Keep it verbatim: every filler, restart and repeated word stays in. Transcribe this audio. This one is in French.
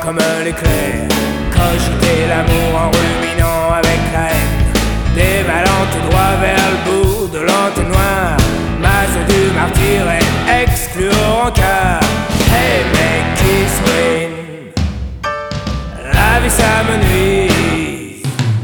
comme l'éclair, cogiter l'amour en ruminant avec la haine, dévalant tout droit vers le bout de l'entonnoir, masse du martyr et exclu au rencard. Hey mec qui se ruine, la vie s'amenuise.